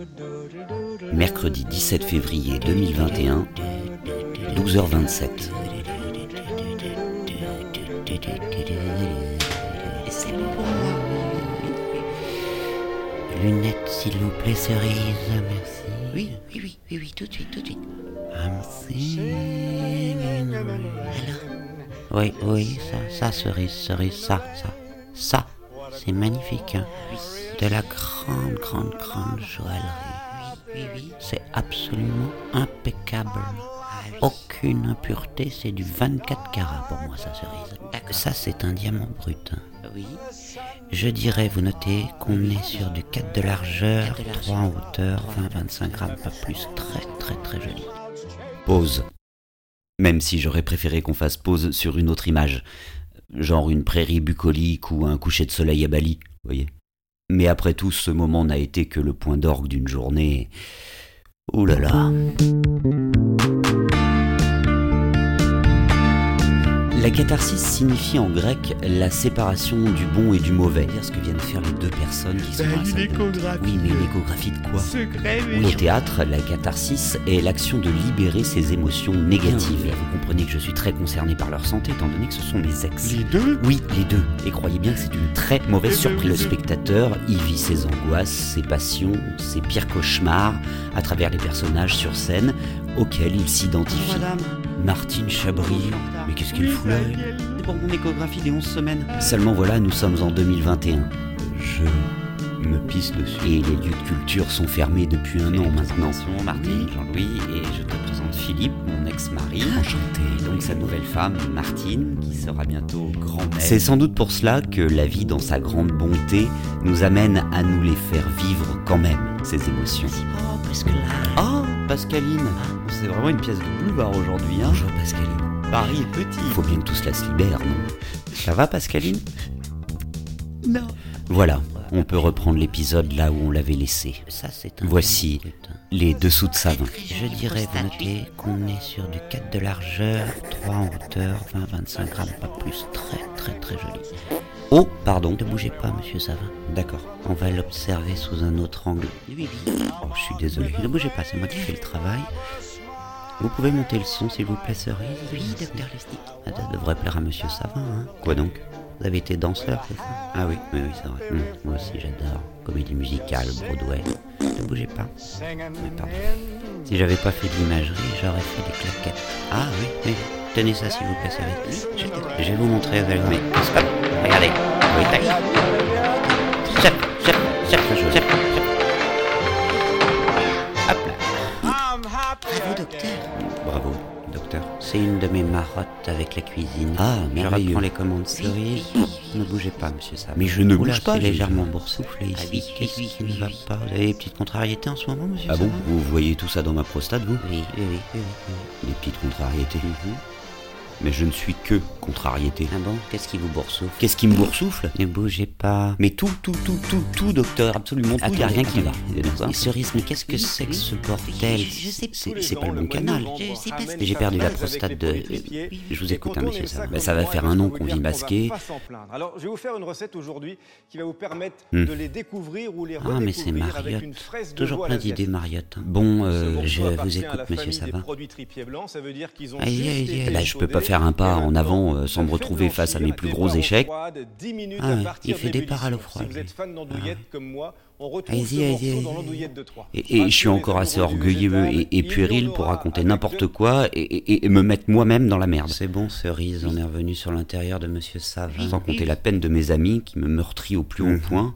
Mercredi 17 février 2021, 12h27. C'est bon pour moi. Lunettes, s'il vous plaît, cerise, merci. Oui, tout de suite. Alors. Oui, ça, cerise, ça, c'est magnifique, hein. De la grande joaillerie. Oui. C'est absolument impeccable. Aucune impureté, c'est du 24 carats pour moi, ça, cerise. D'accord. Ça, c'est un diamant brut. Oui. Je dirais, vous notez qu'on est sur du 4 de largeur, 3 en hauteur, 20-25 grammes, pas plus. Très joli. Pause. Même si j'aurais préféré qu'on fasse pause sur une autre image. Genre une prairie bucolique ou un coucher de soleil à Bali, voyez. Mais après tout, ce moment n'a été que le point d'orgue d'une journée. Ouh là là. La catharsis signifie en grec la séparation du bon et du mauvais. C'est-à-dire ce que viennent faire les deux personnes qui sont dans la salle. Oui, mais une échographie de quoi? Au théâtre, la catharsis est l'action de libérer ses émotions négatives. Vous comprenez que je suis très concerné par leur santé, étant donné que ce sont mes ex. Les deux? Oui, les deux. Et croyez bien que c'est une très mauvaise surprise. Le spectateur y vit ses angoisses, ses passions, ses pires cauchemars, à travers les personnages sur scène auxquels il s'identifie. Madame. Martine Chabry, mais qu'est-ce qu'il fout là? C'est pour mon échographie des 11 semaines. Seulement voilà, nous sommes en 2021. Je me pisse dessus. Et les lieux de culture sont fermés depuis un an maintenant. Martine, Jean-Louis, et je te présente Philippe, mon ex-mari. Enchanté. Donc sa nouvelle femme, Martine, qui sera bientôt grand-mère. C'est sans doute pour cela que la vie, dans sa grande bonté, nous amène à nous les faire vivre quand même, ces émotions. Oh, parce que là... Oh, Pascaline. C'est vraiment une pièce de boulevard aujourd'hui, hein. Bonjour, Pascaline. Paris est petit. Il faut bien que tout cela se libère, non? Ça va, Pascaline? Non. Voilà, on peut reprendre l'épisode là où on l'avait laissé. Ça, c'est un... Voici les dessous de Savin. Je dirais, vous notez qu'on est sur du 4 de largeur, 3 en hauteur, 20-25 grammes, pas plus. Très joli. Oh, pardon. Ne bougez pas, monsieur Savin. D'accord. On va l'observer sous un autre angle. Oui. Oh, je suis désolé. Ne bougez pas, c'est moi qui fais le travail. Vous pouvez monter le son, s'il vous plaît, cerise? Oui, docteur Lustig. Ça devrait plaire à monsieur Savin, hein. Quoi donc? Vous avez été danseur, c'est ça? Ah oui, c'est vrai. Moi aussi, j'adore. Comédie musicale, Broadway. Ne bougez pas. Pardon. Si j'avais pas fait de l'imagerie, j'aurais fait des claquettes. Ah oui. Tenez ça, s'il vous plaît, cerise. Je vais vous montrer, vous allez voir. Hop, regardez. Oui, tac. Chef. Hop là. Bravo, docteur. Bravo, docteur. C'est une de mes marottes avec la cuisine. Ah, Je merveilleux. reprends les commandes cerises. Ne bougez pas, monsieur Savin. Mais je ne Oula, bouge pas. c'est légèrement boursouflé ici. oui, Qu'est-ce qui ne va pas? Vous avez des petites contrariétés en ce moment, monsieur Ah bon? Savin? Vous voyez tout ça dans ma prostate, vous? Oui. Des petites contrariétés. Mais je ne suis que contrariété. Ah bon? Qu'est-ce qui vous boursoufle? Qu'est-ce qui me boursoufle? Ne bougez pas. Mais tout, docteur, absolument tout, il n'y a rien qui va. Et cerise, mais qu'est-ce que c'est que ce bordel? C'est pas le bon canal. J'ai perdu la prostate de... Je vous écoute, hein, monsieur Savin. Ça va faire un an qu'on vit masqué. Alors, je vais vous faire une recette aujourd'hui qui va vous permettre de les découvrir ou les Ah, mais c'est redécouvrir avec une Mariotte. fraise de Toujours veau à plein l'asiatique. d'idées, Mariotte. Bon, je vous écoute, monsieur Savin. Produits tripier blanc, ça veut dire qu'ils ont Allez, juste été Là, je peux pas sauvés. faire un pas Et en maintenant, avant sans me faites retrouver face à mes blanchir plus des gros poires échecs. froides, 10 minutes Ah à ouais, partir il fait de des parts à l'eau l'ébullition. froide, Si vous êtes fan d'andouillettes comme moi, on retrouve Allez-y, ce allez-y, morceau dans allez-y. l'andouillette de Troyes. Et je suis encore assez orgueilleux et puéril pour raconter n'importe quoi et me mettre moi-même dans la merde. C'est bon, cerise, on est revenu sur l'intérieur de monsieur Savin. Sans compter la peine de mes amis qui me meurtrient au plus haut point.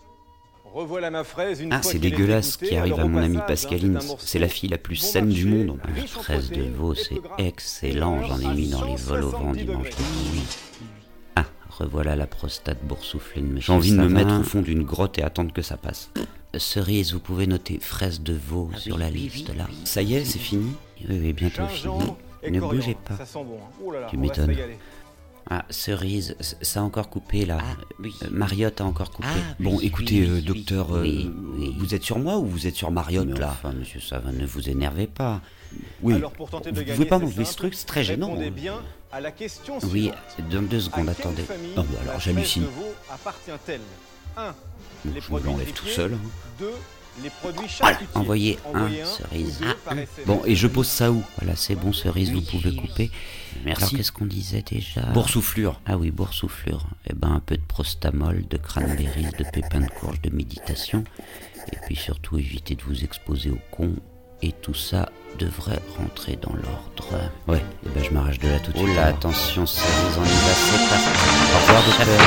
Revoilà ma fraise, une Ah, fois c'est qu'il est dégueulasse ce égoutté. qui arrive Alors, à au mon amie passage, Pascaline. c'est un morceau C'est la fille la plus bon saine du marché, monde. riche en Fraise de protéines veau, et c'est peu gras. excellent. J'en ai mis dans les vols au vent 170 dimanche degrés. dernier. Ah, revoilà la prostate boursouflée de monsieur J'ai envie de me Savin. mettre au fond d'une grotte et attendre que ça passe. Cerise, vous pouvez noter fraise de veau sur la liste, là. Ça y est, c'est fini? Oui, bientôt fini. Gingembre et Ne coriandre. bougez pas. Ça sent bon. Hein. Oh là là, Tu on va se m'étonnes. régaler. Ah, cerise, ça a encore coupé, là. Mariotte a encore coupé. Bon, écoutez, docteur, oui. vous êtes sur moi ou vous êtes sur Mariotte, Mais là? enfin, monsieur Savin, ne vous énervez pas. Oui. Alors, pour tenter de Vous gagner, pouvez pas c'est m'enlever ce simple. truc, c'est très gênant. Répondez bien à la question Oui, suivante. dans 2 À secondes, quelle attendez. famille Non, mais alors, la j'hallucine. fraise de veau appartient-elle 1. Bon, Les je me produits l'enlève tout tripiers. seul. 2. Les produits voilà, charcutiers. envoyez un cerise. Bon, et je pose ça où? Voilà, c'est bon, cerise, vous pouvez couper. Merci. Alors, qu'est-ce qu'on disait déjà? Boursouflure. Ah oui, boursouflure. Eh ben, un peu de prostamol, de cranberries, de pépins de courge, de méditation. Et puis surtout, évitez de vous exposer aux cons. Et tout ça devrait rentrer dans l'ordre. Ouais, et ben je m'arrache de là tout de suite. Oh là, attention, cerise, on y va, c'est parti. Au revoir, docteur.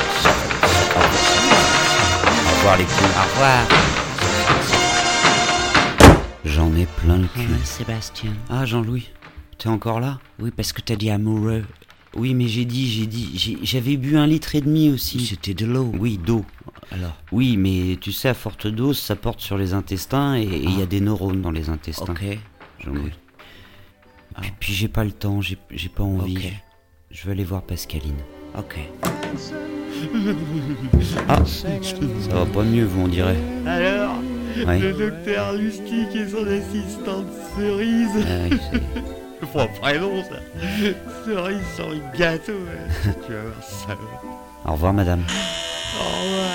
Au revoir les cons. Au revoir. J'en ai plein le cul. Sébastien. Ah, Jean-Louis, t'es encore là? Oui, parce que t'as dit amoureux. Oui, mais j'avais bu 1,5 litre aussi. C'était de l'eau. Oui, d'eau. Alors? Oui, mais tu sais, à forte dose, ça porte sur les intestins et il y a des neurones dans les intestins. Ok. Jean-Louis. Puis j'ai pas le temps, j'ai pas envie. Ok. Je vais aller voir Pascaline. Ok. Ah, ça va pas mieux, vous, on dirait. Alors, Ouais. le docteur Lustig et son assistante Cerise. Oui, c'est... C'est pas prénom ça. Cerise sur le gâteau. Ouais. Tu vas voir ça. Au revoir, madame. Au revoir.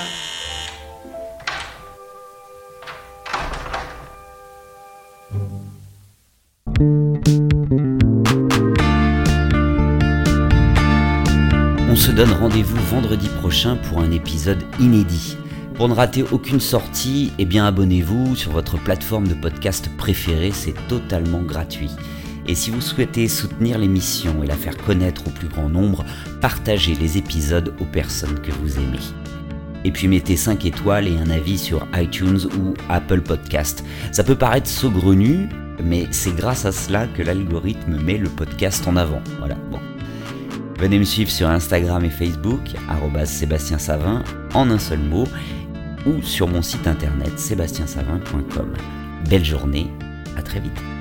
On se donne rendez-vous vendredi prochain pour un épisode inédit. Pour ne rater aucune sortie, eh bien abonnez-vous sur votre plateforme de podcast préférée, c'est totalement gratuit. Et si vous souhaitez soutenir l'émission et la faire connaître au plus grand nombre, partagez les épisodes aux personnes que vous aimez. Et puis mettez 5 étoiles et un avis sur iTunes ou Apple Podcast. Ça peut paraître saugrenu, mais c'est grâce à cela que l'algorithme met le podcast en avant. Voilà, bon. Venez me suivre sur Instagram et Facebook, @SébastienSavin, en un seul mot, ou sur mon site internet sébastiensavin.com. Belle journée, à très vite.